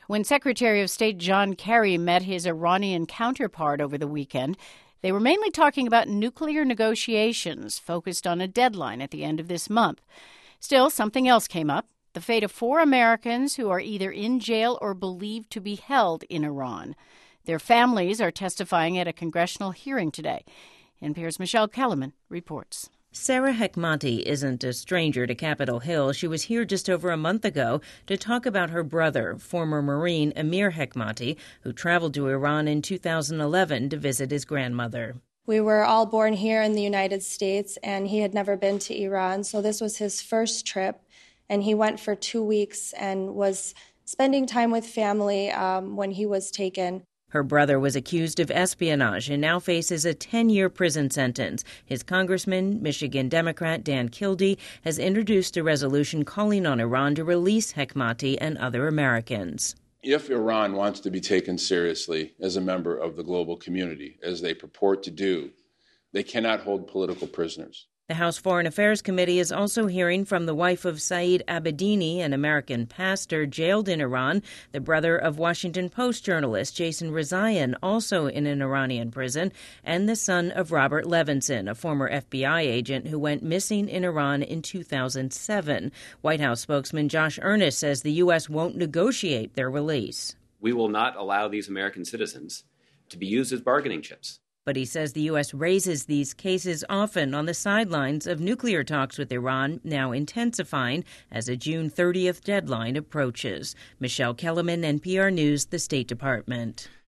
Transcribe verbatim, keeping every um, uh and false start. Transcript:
When Secretary of State John Kerry met his Iranian counterpart over the weekend, they were mainly talking about nuclear negotiations focused on a deadline at the end of this month. Still, something else came up, the fate of four Americans who are either in jail or believed to be held in Iran. Their families are testifying at a congressional hearing today. N P R's Michelle Kellerman reports. Sarah Hekmati isn't a stranger to Capitol Hill. She was here just over a month ago to talk about her brother, former Marine Amir Hekmati, who traveled to Iran in two thousand eleven to visit his grandmother. We were all born here in the United States, and he had never been to Iran, so this was his first trip, and he went for two weeks and was spending time with family um, when he was taken. Her brother was accused of espionage and now faces a ten-year prison sentence. His congressman, Michigan Democrat Dan Kildee, has introduced a resolution calling on Iran to release Hekmati and other Americans. If Iran wants to be taken seriously as a member of the global community, as they purport to do, they cannot hold political prisoners. The House Foreign Affairs Committee is also hearing from the wife of Saeed Abedini, an American pastor jailed in Iran, the brother of Washington Post journalist Jason Rezaian, also in an Iranian prison, and the son of Robert Levinson, a former F B I agent who went missing in Iran in two thousand seven. White House spokesman Josh Earnest says the U S won't negotiate their release. We will not allow these American citizens to be used as bargaining chips. But he says the U S raises these cases often on the sidelines of nuclear talks with Iran, now intensifying as a June thirtieth deadline approaches. Michelle Kellerman, N P R News, the State Department.